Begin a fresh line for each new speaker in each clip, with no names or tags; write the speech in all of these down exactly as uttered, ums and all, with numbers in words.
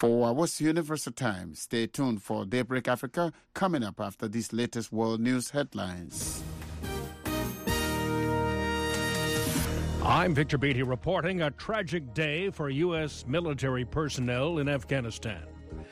For What's Universal Time, stay tuned for Daybreak Africa coming up after these latest world news headlines.
I'm Victor Beatty reporting a tragic day for U S military personnel in Afghanistan.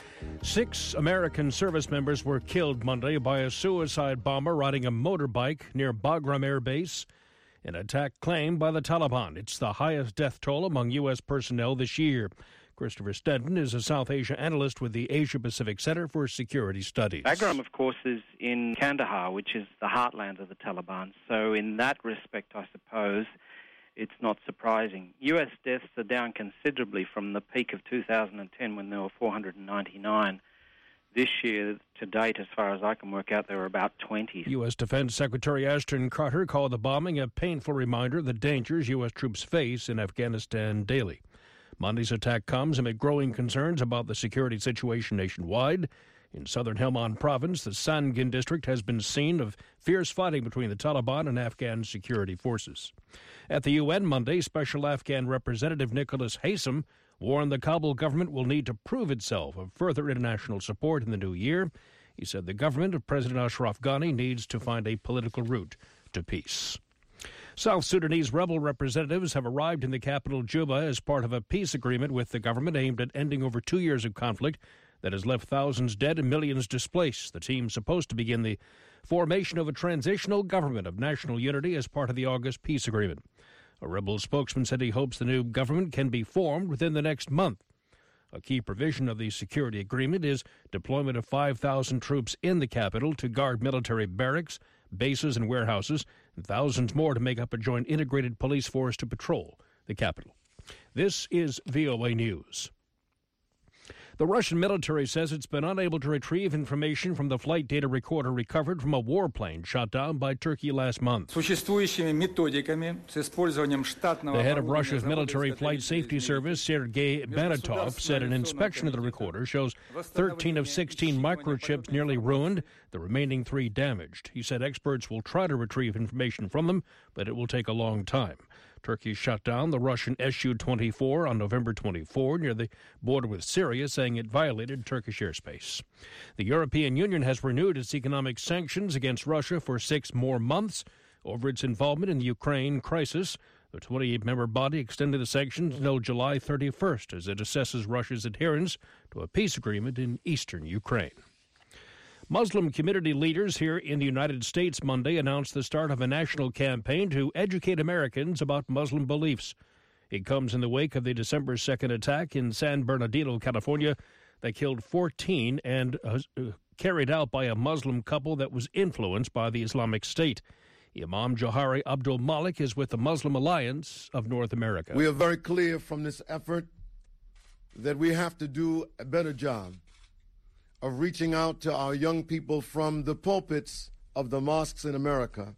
Six American service members were killed Monday by a suicide bomber riding a motorbike near Bagram Air Base, an attack claimed by the Taliban. It's the highest death toll among U S personnel this year. Christopher Stenton is a South Asia analyst with the Asia-Pacific Center for Security Studies.
Bagram, of course, is in Kandahar, which is the heartland of the Taliban. So in that respect, I suppose, it's not surprising. U S deaths are down considerably from the peak of two thousand ten when there were four hundred ninety-nine. This year, to date, as far as I can work out, there were about twenty.
U S. Defense Secretary Ashton Carter called the bombing a painful reminder of the dangers U S troops face in Afghanistan daily. Monday's attack comes amid growing concerns about the security situation nationwide. In southern Helmand province, the Sangin district has been scene of fierce fighting between the Taliban and Afghan security forces. At the U N Monday, Special Afghan Representative Nicholas Haysom warned the Kabul government will need to prove itself of further international support in the new year. He said the government of President Ashraf Ghani needs to find a political route to peace. South Sudanese rebel representatives have arrived in the capital, Juba, as part of a peace agreement with the government aimed at ending over two years of conflict that has left thousands dead and millions displaced. The team's supposed to begin the formation of a transitional government of national unity as part of the August peace agreement. A rebel spokesman said he hopes the new government can be formed within the next month. A key provision of the security agreement is deployment of five thousand troops in the capital to guard military barracks, bases, and warehouses, and thousands more to make up a joint integrated police force to patrol the capital. This is V O A News. The Russian military says it's been unable to retrieve information from the flight data recorder recovered from a warplane shot down by Turkey last month. The head of Russia's military flight safety service, Sergei Banatov, said an inspection of the recorder shows thirteen of sixteen microchips nearly ruined, the remaining three damaged. He said experts will try to retrieve information from them, but it will take a long time. Turkey shot down the Russian S U twenty-four on November twenty-fourth near the border with Syria, saying it violated Turkish airspace. The European Union has renewed its economic sanctions against Russia for six more months over its involvement in the Ukraine crisis. The twenty-eight member body extended the sanctions until July thirty-first as it assesses Russia's adherence to a peace agreement in eastern Ukraine. Muslim community leaders here in the United States Monday announced the start of a national campaign to educate Americans about Muslim beliefs. It comes in the wake of the December second attack in San Bernardino, California, that killed fourteen and uh, carried out by a Muslim couple that was influenced by the Islamic State. Imam Johari Abdul Malik is with the Muslim Alliance of North America.
We are very clear from this effort that we have to do a better job of reaching out to our young people from the pulpits of the mosques in America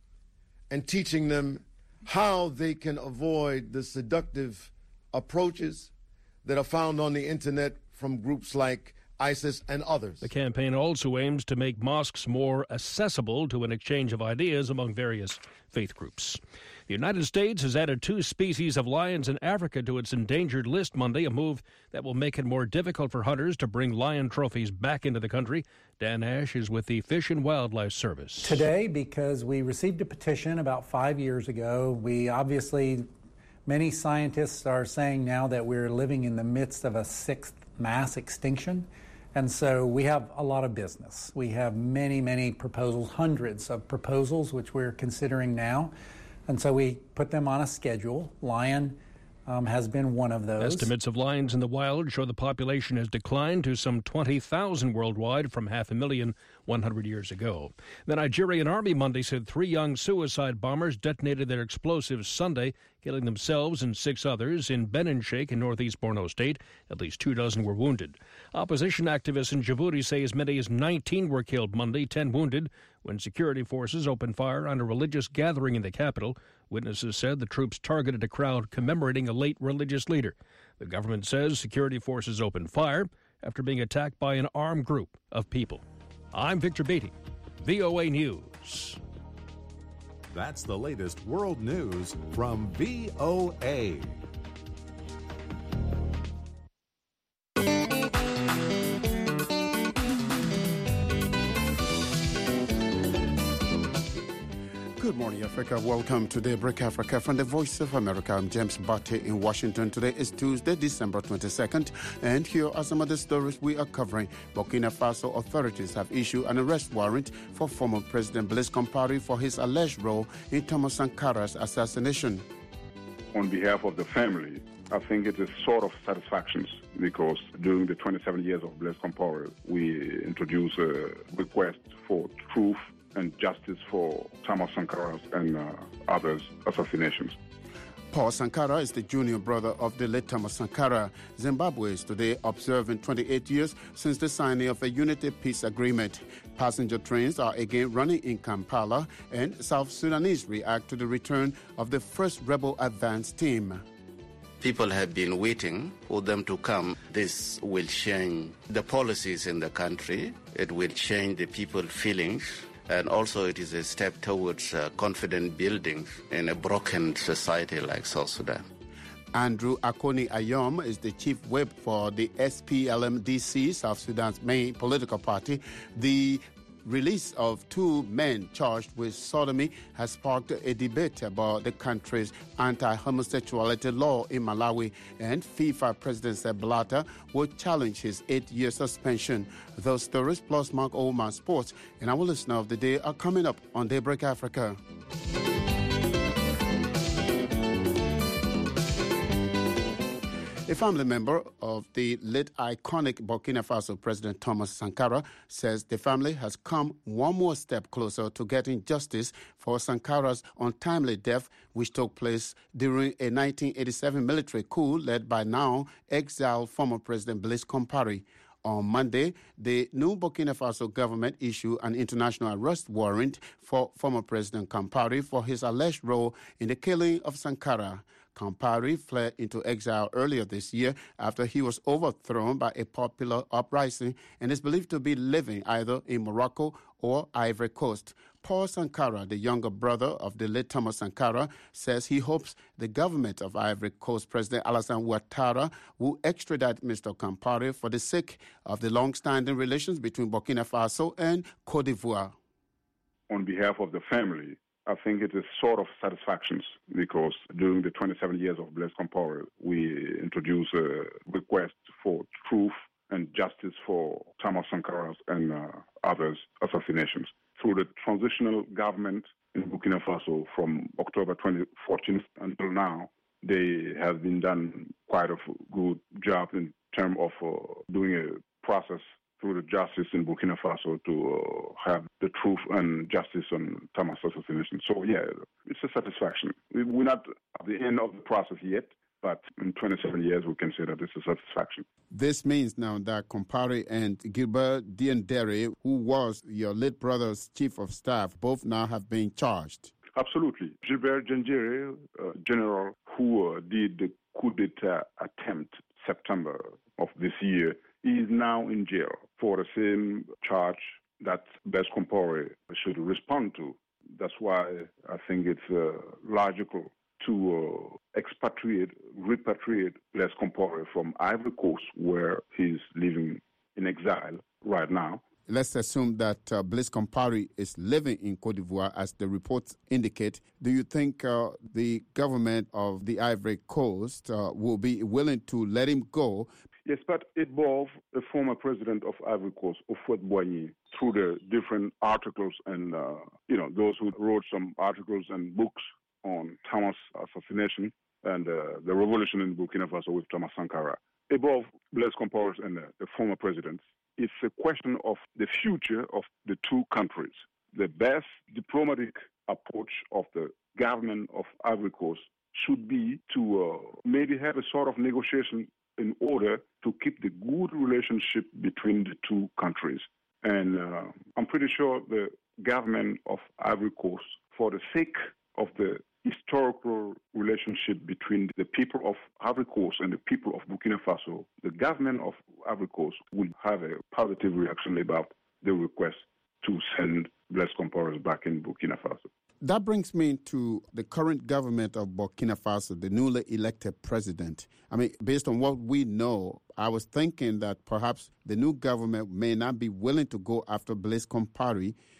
and teaching them how they can avoid the seductive approaches that are found on the internet from groups like ISIS and others.
The campaign also aims to make mosques more accessible to an exchange of ideas among various faith groups. The United States has added two species of lions in Africa to its endangered list Monday, a move that will make it more difficult for hunters to bring lion trophies back into the country. Dan Ash is with the Fish and Wildlife Service.
Today, because we received a petition about five years ago, we obviously, many scientists are saying now that we're living in the midst of a sixth mass extinction. And so we have a lot of business. We have many, many proposals, hundreds of proposals, which we're considering now. And so we put them on a schedule. Lion um, has been one of those.
Estimates of lions in the wild show the population has declined to some twenty thousand worldwide from half a million one hundred years ago. The Nigerian Army Monday said three young suicide bombers detonated their explosives Sunday, killing themselves and six others in Benin Sheikh in northeast Borno State. At least two dozen were wounded. Opposition activists in Djibouti say as many as nineteen were killed Monday, ten wounded, when security forces opened fire on a religious gathering in the capital. Witnesses said the troops targeted a crowd commemorating a late religious leader. The government says security forces opened fire after being attacked by an armed group of people. I'm Victor Beatty, V O A News.
That's the latest world news from V O A.
Good morning, Africa. Welcome to Daybreak Africa from the Voice of America. I'm James Barty in Washington. Today is Tuesday, December twenty-second, and here are some of the stories we are covering. Burkina Faso authorities have issued an arrest warrant for former President Blaise Compaoré for his alleged role in Thomas Sankara's assassination.
On behalf of the family, I think it is sort of satisfaction because during the twenty-seven years of Blaise Compaoré, we introduced a request for truth and justice for Thomas Sankara's and uh, others' assassinations.
Paul Sankara is the junior brother of the late Thomas Sankara. Zimbabwe is today observing twenty-eight years since the signing of a unity peace agreement. Passenger trains are again running in Kampala, and South Sudanese react to the return of the first rebel advance team.
People have been waiting for them to come. This will change the policies in the country. It will change the people's feelings. And also it is a step towards uh, confident building in a broken society like South Sudan.
Andrew Akoni Ayom is the chief whip for the S P L M D C, South Sudan's main political party. The release of two men charged with sodomy has sparked a debate about the country's anti-homosexuality law in Malawi, and FIFA President Sepp Blatter will challenge his eight-year suspension. Those stories plus Mark Oman Sports and our listener of the day are coming up on Daybreak Africa. A family member of the late iconic Burkina Faso President Thomas Sankara says the family has come one more step closer to getting justice for Sankara's untimely death, which took place during a nineteen eighty-seven military coup led by now exiled former President Blaise Compaoré. On Monday, the new Burkina Faso government issued an international arrest warrant for former President Compaoré for his alleged role in the killing of Sankara. Compaoré fled into exile earlier this year after he was overthrown by a popular uprising and is believed to be living either in Morocco or Ivory Coast. Paul Sankara, the younger brother of the late Thomas Sankara, says he hopes the government of Ivory Coast President Alassane Ouattara will extradite Mister Compaoré for the sake of the long-standing relations between Burkina Faso and Côte d'Ivoire.
On behalf of the family, I think it is sort of satisfaction because during the twenty-seven years of Blaise Compaoré, we introduced a request for truth and justice for Thomas Sankara's and uh, others' assassinations. Through the transitional government in Burkina Faso from October twenty fourteen until now, they have been done quite a good job in terms of uh, doing a process through the justice in Burkina Faso to uh, have the truth and justice on Thomas' assassination. So, yeah, it's a satisfaction. We're not at the end of the process yet, but in twenty-seven years, we can say that it's a satisfaction.
This means now that Compaoré and Gilbert Diendéré, who was your late brother's chief of staff, both now have been charged.
Absolutely. Gilbert Diendéré, uh, general who uh, did the coup d'etat attempt September of this year, is now in jail for the same charge that Blaise Compaoré should respond to. That's why I think it's uh, logical to uh, expatriate, repatriate Blaise Compaoré from Ivory Coast, where he's living in exile right now.
Let's assume that uh, Blaise Compaoré is living in Côte d'Ivoire, as the reports indicate. Do you think uh, the government of the Ivory Coast uh, will be willing to let him go?
Yes, but it involved the former president of Ivory Coast, Houphouët-Boigny, through the different articles and, uh, you know, those who wrote some articles and books on Thomas' assassination and uh, the revolution in Burkina Faso with Thomas Sankara. Above Blaise Compaoré and uh, the former presidents, it's a question of the future of the two countries. The best diplomatic approach of the government of Ivory Coast should be to uh, maybe have a sort of negotiation in order to keep the good relationship between the two countries. And uh, I'm pretty sure the government of Ivory Coast, for the sake of the historical relationship between the people of Ivory Coast and the people of Burkina Faso, the government of Ivory Coast will have a positive reaction about the request to send Blaise Compaoré back in Burkina Faso.
That brings me to the current government of Burkina Faso, the newly elected president. I mean, based on what we know, I was thinking that perhaps the new government may not be willing to go after Blaise Compaoré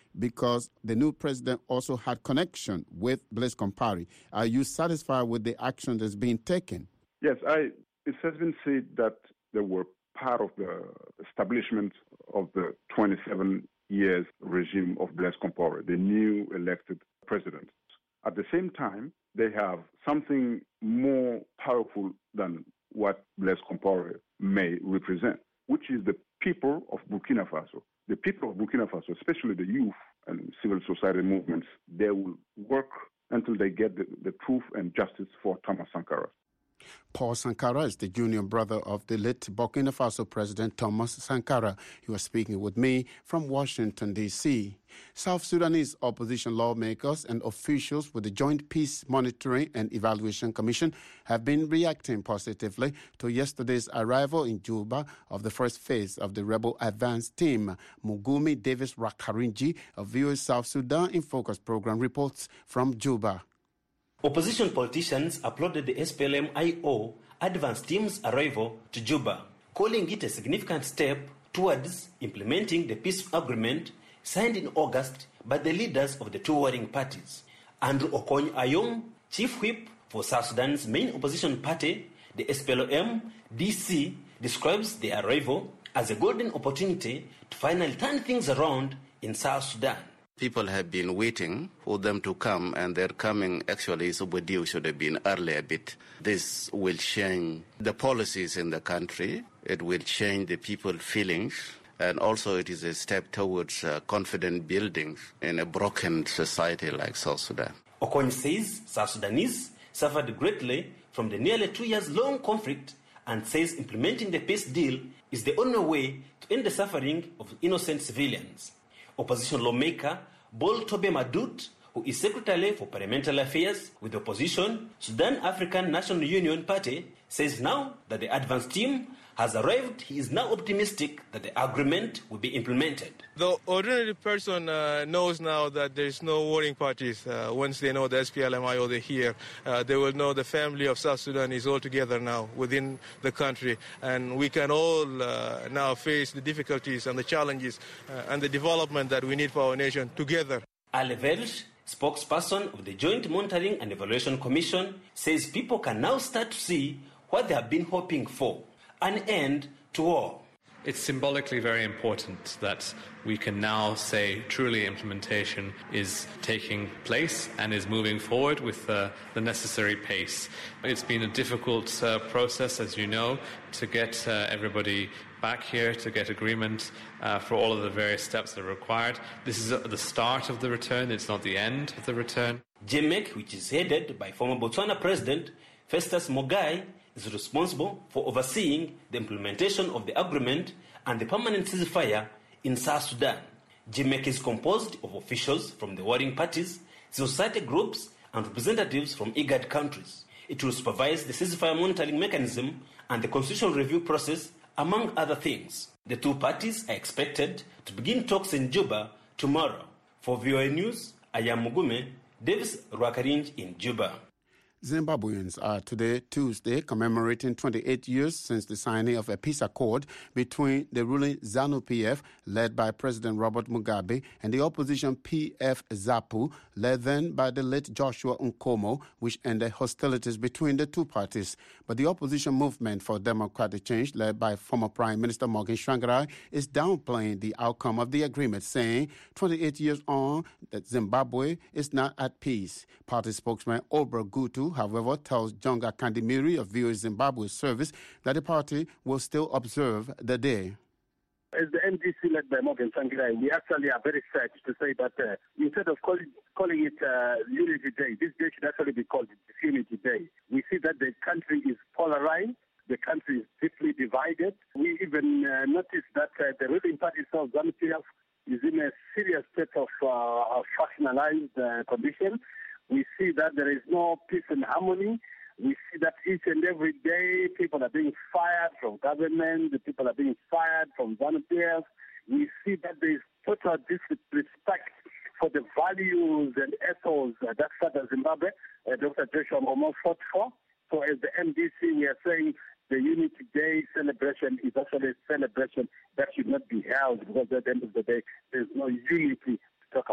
because the new president also had connection with Blaise Compaoré. Are you satisfied with the action that's being taken?
Yes, I. It has been said that they were part of the establishment of the twenty-seven years regime of Blaise Compaoré, the new elected president. At the same time, they have something more powerful than what Blaise Compaoré may represent, which is the people of Burkina Faso. The people of Burkina Faso, especially the youth and civil society movements, they will work until they get the, the truth and justice for Thomas Sankara.
Paul Sankara is the junior brother of the late Burkina Faso President Thomas Sankara. He was speaking with me from Washington, D C South Sudanese opposition lawmakers and officials with the Joint Peace Monitoring and Evaluation Commission have been reacting positively to yesterday's arrival in Juba of the first phase of the rebel advance team. Mugumi Davis Rakarinji of V O A South Sudan in Focus program reports from Juba.
Opposition politicians applauded the S P L M I O advance team's arrival to Juba, calling it a significant step towards implementing the peace agreement signed in August by the leaders of the two warring parties. Andrew Okony Ayom, chief whip for South Sudan's main opposition party, the S P L M D C, describes the arrival as a golden opportunity to finally turn things around in South Sudan.
People have been waiting for them to come, and their coming actually is overdue, should have been earlier a bit. This will change the policies in the country. It will change the people's feelings. And also it is a step towards uh, confident building in a broken society like South Sudan.
Okony says South Sudanese suffered greatly from the nearly two years long conflict and says implementing the peace deal is the only way to end the suffering of innocent civilians. Opposition lawmaker Bol Tobe Madut, who is Secretary for Parliamentary Affairs with the opposition Sudan African National Union Party, says now that the advance team has arrived, he is now optimistic that the agreement will be implemented.
The ordinary person uh, knows now that there is no warring parties. Uh, once they know the S P L M I O, they're here. Uh, they will know the family of South Sudan is all together now within the country. And we can all uh, now face the difficulties and the challenges uh, and the development that we need for our nation together.
Ale Welsh, spokesperson of the Joint Monitoring and Evaluation Commission, says people can now start to see what they have been hoping for. An end to war.
It's symbolically very important that we can now say truly implementation is taking place and is moving forward with uh, the necessary pace. It's been a difficult uh, process, as you know, to get uh, everybody back here, to get agreement uh, for all of the various steps that are required. This is uh, the start of the return, it's not the end of the return.
J M E C, which is headed by former Botswana President Festus Mogae, is responsible for overseeing the implementation of the agreement and the permanent ceasefire in South Sudan. J M E C is composed of officials from the warring parties, civil society groups, and representatives from IGAD countries. It will supervise the ceasefire monitoring mechanism and the constitutional review process, among other things. The two parties are expected to begin talks in Juba tomorrow. For V O A News, I am Mugume Davis Rwakarinj in Juba.
Zimbabweans are today, Tuesday, commemorating twenty-eight years since the signing of a peace accord between the ruling ZANU-P F, led by President Robert Mugabe, and the opposition P F ZAPU, led then by the late Joshua Nkomo, which ended hostilities between the two parties. But the opposition movement for democratic change, led by former Prime Minister Morgan Tsvangirai, is downplaying the outcome of the agreement, saying twenty-eight years on, that Zimbabwe is not at peace. Party spokesman Obra Gutu, however, tells Jonga Kandimiri of V O A Zimbabwe service that the party will still observe the day.
As the M D C led by Morgan Tsvangirai, we actually are very sad to say that uh, instead of calling, calling it uh, Unity Day, this day should actually be called Disunity Day. We see that the country is polarized, the country is deeply divided. We even uh, notice that uh, the ruling party of ZANU-P F is in a serious state of, uh, of factionalized uh, condition. We see that there is no peace and harmony. We see that each and every day people are being fired from government, the people are being fired from volunteers. We see that there is total disrespect for the values and ethos uh, that Father Zimbabwe, uh, Doctor Joshua Nkomo fought for. So as the M D C, we are saying the Unity Day celebration is actually a celebration that should not be held, because at the end of the day, there's no unity to talk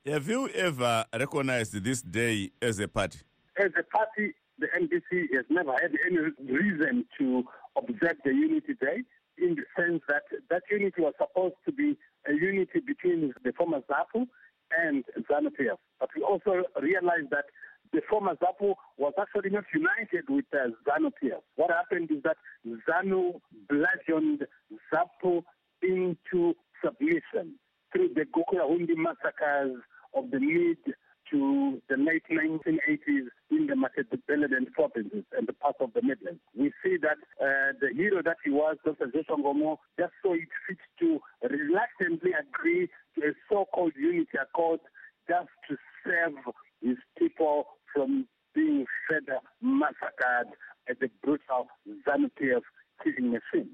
Have you ever recognized this day as a party?
As a party, the N D C has never had any reason to observe the Unity Day, in the sense that that unity was supposed to be a unity between the former ZAPU and ZANU-P F. But we also realized that the former ZAPU was actually not united with uh, ZANU-P F. What happened is that ZANU bludgeoned ZAPU into submission through the Gukurahundi massacres of the mid to the late nineteen eighties in the Matabeleland provinces and the parts of the Midlands. We see that uh, the hero that he was, Doctor Joshua Ngomo, just saw it fit to reluctantly agree to a so-called unity accord just to save his people from being further massacred at the brutal ZANU-P F killing machines.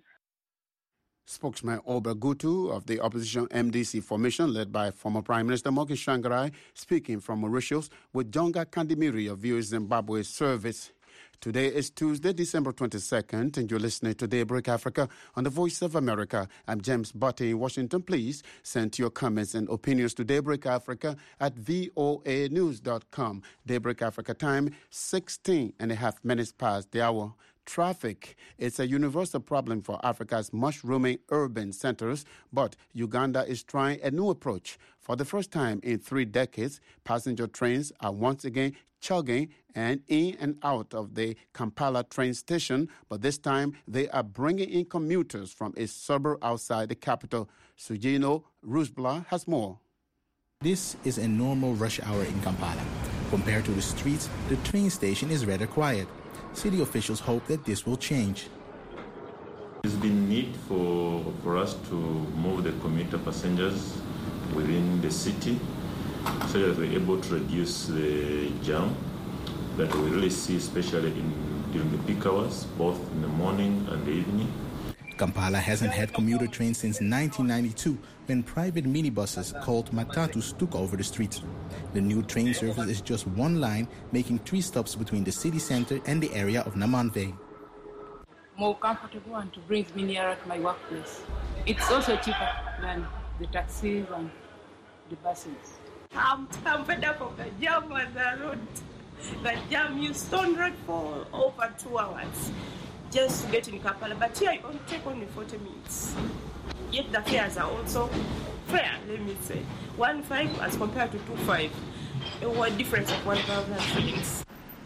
Spokesman Oba Gutu of the opposition M D C formation, led by former Prime Minister Morgan Tsvangirai, speaking from Mauritius with Jonga Kandimiri of V O A Zimbabwe service. Today is Tuesday, December twenty-second, and you're listening to Daybreak Africa on the Voice of America. I'm James Butte in Washington. Please send your comments and opinions to Daybreak Africa at voa news dot com. Daybreak Africa time, sixteen and a half minutes past the hour. Traffic is a universal problem for Africa's mushrooming urban centers, but Uganda is trying a new approach. For the first time in three decades, passenger trains are once again chugging and in and out of the Kampala train station, but this time they are bringing in commuters from a suburb outside the capital. Sujino Rusbla has more.
This is a normal rush hour in Kampala. Compared to the streets, the train station is rather quiet. City officials hope that this will change.
There's been need for, for us to move the commuter passengers within the city so that we're able to reduce the jam that we really see, especially in, during the peak hours, both in the morning and the evening.
Kampala hasn't had commuter trains since nineteen ninety-two, when private minibuses called matatus took over the streets. The new train service is just one line, making three stops between the city center and the area of Namanve.
More comfortable and to bring me nearer to my workplace. It's also cheaper than the taxis and the buses.
I'm, I'm fed up of the jam on the road. The jam, you stone road for over two hours. Just to get in Kampala, but here it only take only forty minutes. Yet the fares are also fair, let me say. One five as compared to two five. A difference of one thousand shillings.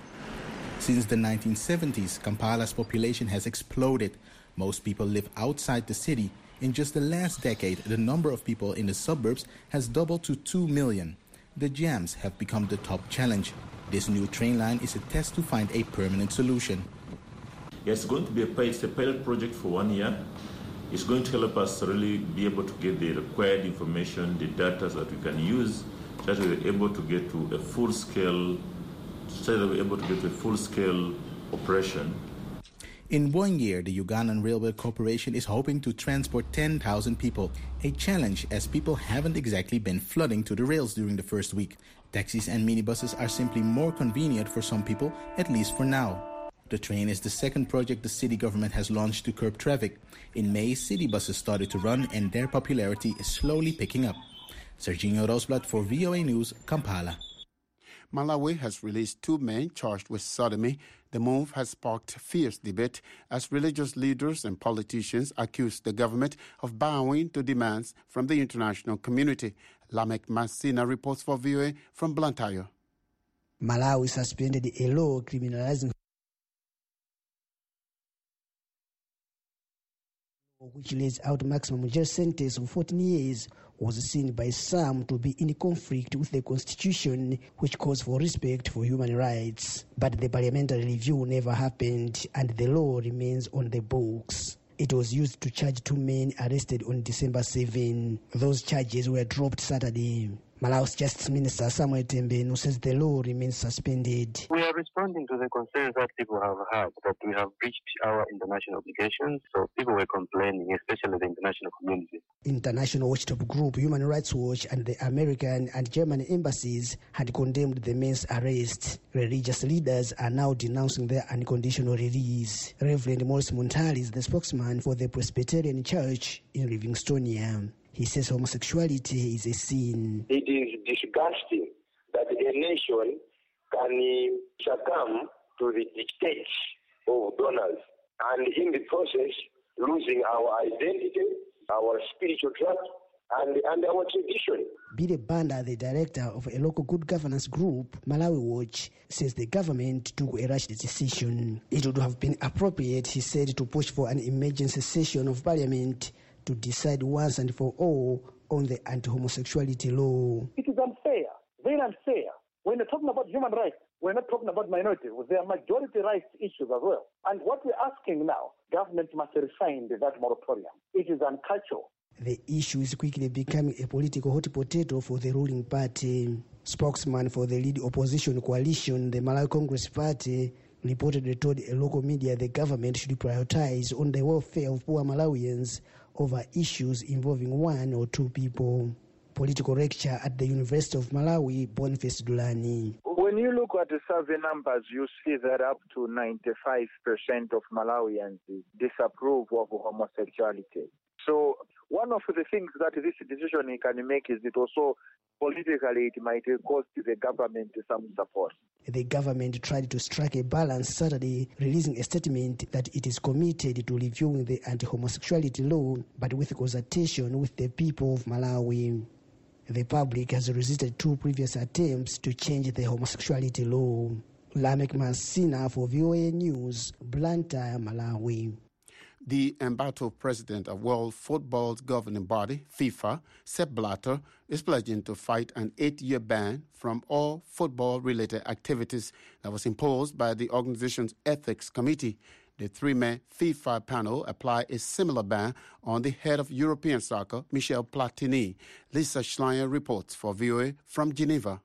Since the nineteen seventies, Kampala's population has exploded. Most people live outside the city. In just the last decade, the number of people in the suburbs has doubled to two million. The jams have become the top challenge. This new train line is a test to find a permanent solution.
It's going to be a pilot, it's a pilot project for one year. It's going to help us really be able to get the required information, the data that we can use, so that we're able to get to a full-scale, so that we're able to get to a full-scale operation.
In one year, the Ugandan Railway Corporation is hoping to transport ten thousand people, a challenge as people haven't exactly been flooding to the rails during the first week. Taxis and minibuses are simply more convenient for some people, at least for now. The train is the second project the city government has launched to curb traffic. In May, city buses started to run and their popularity is slowly picking up. Serginho Rosblad for V O A News, Kampala.
Malawi has released two men charged with sodomy. The move has sparked fierce debate as religious leaders and politicians accuse the government of bowing to demands from the international community. Lamek Masina reports for V O A from Blantyre.
Malawi suspended a law criminalizing which lays out maximum jail sentence of fourteen years, was seen by some to be in conflict with the constitution, which calls for respect for human rights. But the parliamentary review never happened, and the law remains on the books. It was used to charge two men arrested on December seventh. Those charges were dropped Saturday. Malawi's Justice Minister Samuel Tembenu says the law remains suspended.
We are responding to the concerns that people have had, that we have breached our international obligations. So people were complaining, especially the international community.
International watchdog group Human Rights Watch and the American and German embassies had condemned the men's arrest. Religious leaders are now denouncing their unconditional release. Reverend Morris Montali is the spokesman for the Presbyterian Church in Livingstonia. He says homosexuality is a sin.
It is disgusting that a nation can succumb to the dictates of donors and in the process losing our identity, our spiritual trust, and, and our tradition.
Bide Banda, the director of a local good governance group, Malawi Watch, says the government took a rash decision. It would have been appropriate, he said, to push for an emergency session of parliament to decide once and for all on the anti-homosexuality law.
It is unfair, very unfair. When we're talking about human rights, we're not talking about minorities. There are majority rights issues as well. And what we're asking now, government must refine that moratorium. It is unconscionable.
The issue is quickly becoming a political hot potato for the ruling party. Spokesman for the lead opposition coalition, the Malawi Congress Party, reportedly told a local media the government should prioritize on the welfare of poor Malawians over issues involving one or two people. Political lecturer at the University of Malawi, Boniface Dulani.
When you look at the survey numbers, you see that up to ninety-five percent of Malawians disapprove of homosexuality. So one of the things that this decision can make is it also politically it might cost the government some support.
The government tried to strike a balance Saturday, releasing a statement that it is committed to reviewing the anti-homosexuality law, but with consultation with the people of Malawi. The public has resisted two previous attempts to change the homosexuality law. Lamek Masina for V O A News, Blantyre, Malawi.
The embattled president of World Football's governing body, FIFA, Sepp Blatter, is pledging to fight an eight-year ban from all football-related activities that was imposed by the organization's ethics committee. The three-man FIFA panel applied a similar ban on the head of European soccer, Michel Platini. Lisa Schlein reports for V O A from Geneva.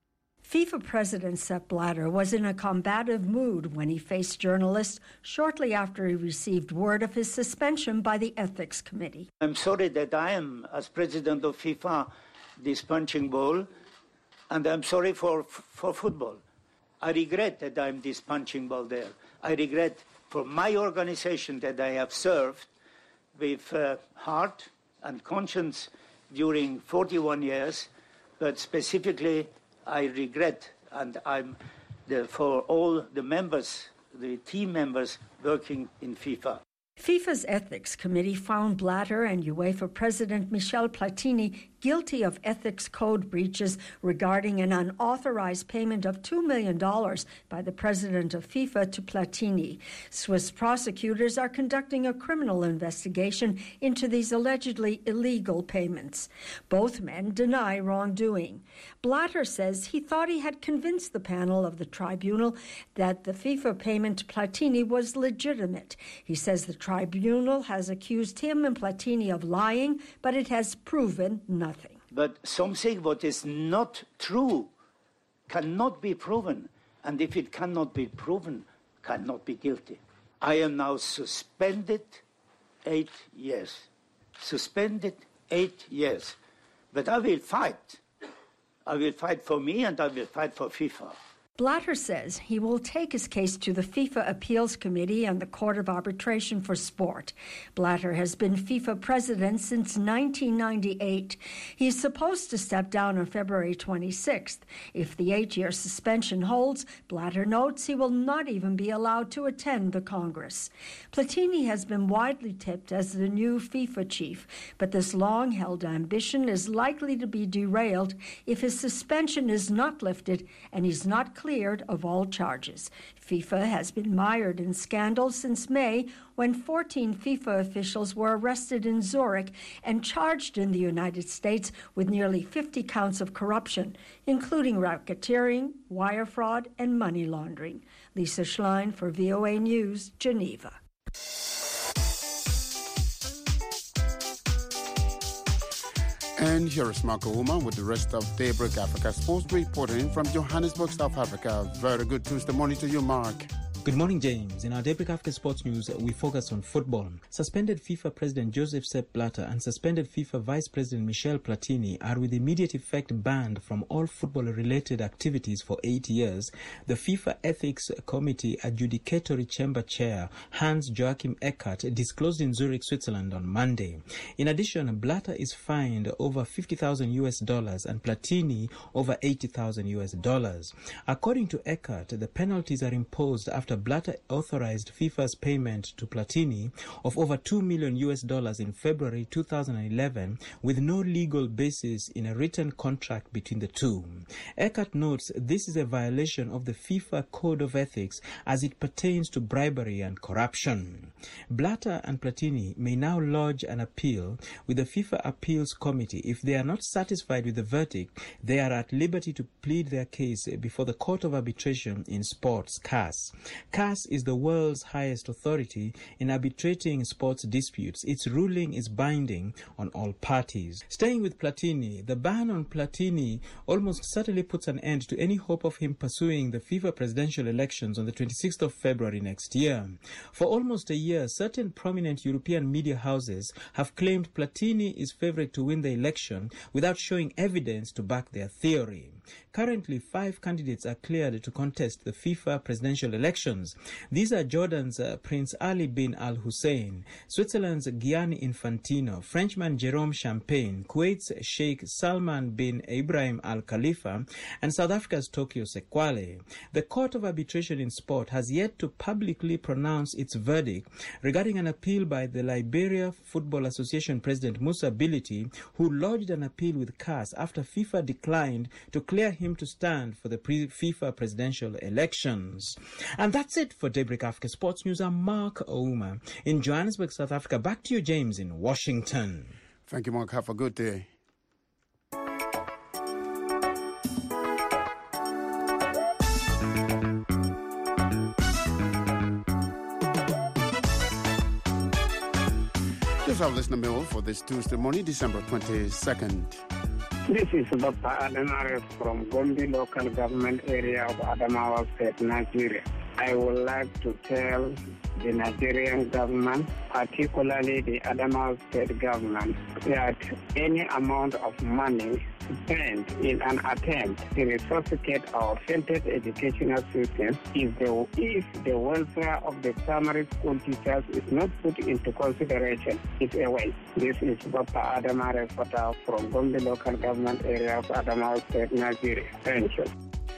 FIFA President Sepp Blatter was in a combative mood when he faced journalists shortly after he received word of his suspension by the Ethics Committee.
I'm sorry that I am, as president of FIFA, this punching ball, and I'm sorry for, for football. I regret that I'm this punching ball there. I regret for my organization that I have served with uh, heart and conscience during forty-one years, but specifically I regret, and I'm the, for all the members, the team members working in FIFA.
FIFA's Ethics Committee found Blatter and UEFA President Michel Platini guilty of ethics code breaches regarding an unauthorized payment of two million dollars by the president of FIFA to Platini. Swiss prosecutors are conducting a criminal investigation into these allegedly illegal payments. Both men deny wrongdoing. Blatter says he thought he had convinced the panel of the tribunal that the FIFA payment to Platini was legitimate. He says the tribunal has accused him and Platini of lying, but it has proven nothing.
But something what is not true cannot be proven, and if it cannot be proven, cannot be guilty. I am now suspended eight years. Suspended eight years. But I will fight. I will fight for me and I will fight for FIFA.
Blatter says he will take his case to the FIFA Appeals Committee and the Court of Arbitration for Sport. Blatter has been FIFA president since nineteen ninety-eight. He is supposed to step down on February twenty-sixth. If the eight-year suspension holds, Blatter notes he will not even be allowed to attend the Congress. Platini has been widely tipped as the new FIFA chief, but this long-held ambition is likely to be derailed if his suspension is not lifted and he's not clear cleared of all charges. FIFA has been mired in scandals since May, when fourteen FIFA officials were arrested in Zurich and charged in the United States with nearly fifty counts of corruption, including racketeering, wire fraud, and money laundering. Lisa Schlein for V O A News, Geneva.
And here is Marco Uma with the rest of Daybreak Africa Sports reporting from Johannesburg, South Africa. Very good Tuesday morning to you, Mark.
Good morning, James. In our Daybreak Africa Sports News, we focus on football. Suspended FIFA President Joseph Sepp Blatter and suspended FIFA Vice President Michel Platini are with immediate effect banned from all football-related activities for eight years, the FIFA Ethics Committee Adjudicatory Chamber Chair Hans-Joachim Eckert disclosed in Zurich, Switzerland on Monday. In addition, Blatter is fined over fifty thousand U S dollars and Platini over eighty thousand U S dollars. According to Eckert, the penalties are imposed after Blatter authorized FIFA's payment to Platini of over two million U S dollars in February two thousand eleven with no legal basis in a written contract between the two. Eckert notes this is a violation of the FIFA Code of Ethics as it pertains to bribery and corruption. Blatter and Platini may now lodge an appeal with the FIFA Appeals Committee. If they are not satisfied with the verdict, they are at liberty to plead their case before the Court of Arbitration in Sports, C A S. C A S is the world's highest authority in arbitrating sports disputes. Its ruling is binding on all parties. Staying with Platini, the ban on Platini almost certainly puts an end to any hope of him pursuing the FIFA presidential elections on the twenty-sixth of February next year. For almost a year, certain prominent European media houses have claimed Platini is favourite to win the election without showing evidence to back their theory. Currently, five candidates are cleared to contest the FIFA presidential elections. These are Jordan's uh, Prince Ali bin Al Hussein, Switzerland's Gianni Infantino, Frenchman Jerome Champagne, Kuwait's Sheikh Salman bin Ibrahim Al Khalifa, and South Africa's Tokyo Sekwale. The Court of Arbitration in Sport has yet to publicly pronounce its verdict regarding an appeal by the Liberia Football Association President Musa Bility, who lodged an appeal with C A S after FIFA declined to clear him to stand for the pre- FIFA presidential elections. And that's it for Daybreak Africa Sports News. I'm Mark Ouma in Johannesburg, South Africa. Back to you, James, in Washington.
Thank you, Mark. Have a good day. Here's our listener mail for this Tuesday morning, December twenty-second.
This is Doctor Adam Aref from Gombe local government area of Adamawa State, Nigeria. I would like to tell the Nigerian government, particularly the Adamawa State government, that any amount of money spent in an attempt to resuscitate our failed educational system, if the, if the welfare of the primary school teachers is not put into consideration, it's a waste. This is Doctor Adam Aref from Gombe local government area of Adamawa State, Nigeria. Thank you.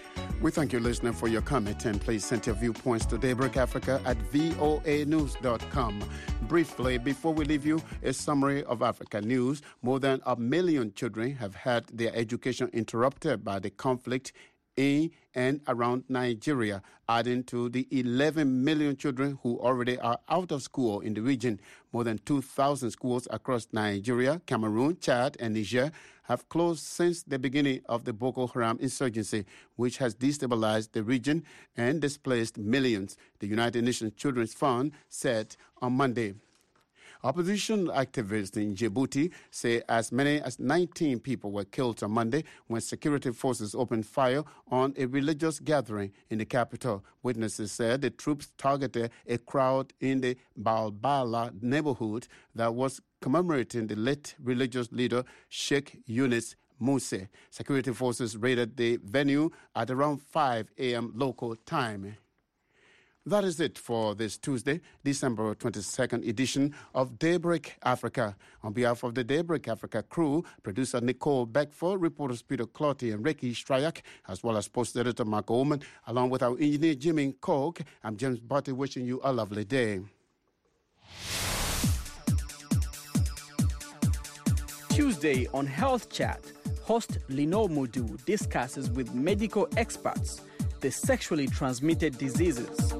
We thank you, listener, for your comment, and please send your viewpoints to Daybreak Africa at voa news dot com. Briefly, before we leave you, a summary of Africa news. More than a million children have had their education interrupted by the conflict in and around Nigeria, adding to the eleven million children who already are out of school in the region. More than two thousand schools across Nigeria, Cameroon, Chad, and Niger have closed since the beginning of the Boko Haram insurgency, which has destabilized the region and displaced millions, the United Nations Children's Fund said on Monday. Opposition activists in Djibouti say as many as nineteen people were killed on Monday when security forces opened fire on a religious gathering in the capital. Witnesses said the troops targeted a crowd in the Balbala neighborhood that was commemorating the late religious leader Sheikh Yunus Muse. Security forces raided the venue at around five a.m. local time. That is it for this Tuesday, December twenty-second edition of Daybreak Africa. On behalf of the Daybreak Africa crew, producer Nicole Beckford, reporters Peter Clotty and Ricky Stryak, as well as post editor Mark Oman, along with our engineer Jimmy Koch, I'm James Barty wishing you a lovely day.
Tuesday on Health Chat, host Lino Mudu discusses with medical experts the sexually transmitted diseases.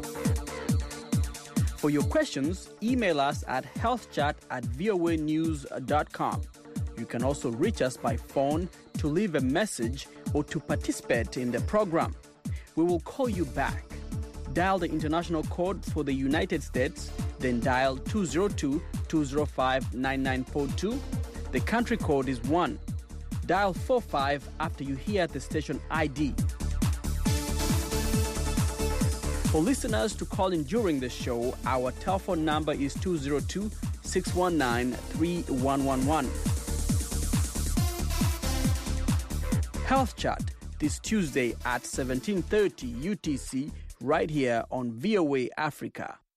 For your questions, email us at healthchat at voa news dot com. You can also reach us by phone to leave a message or to participate in the program. We will call you back. Dial the international code for the United States, then dial two zero two, two zero five, nine nine four two. The country code is one. Dial four five after you hear the station I D. For listeners to call in during the show, our telephone number is two zero two, six one nine, three one one one. Health Chat this Tuesday at seventeen thirty U T C right here on V O A Africa.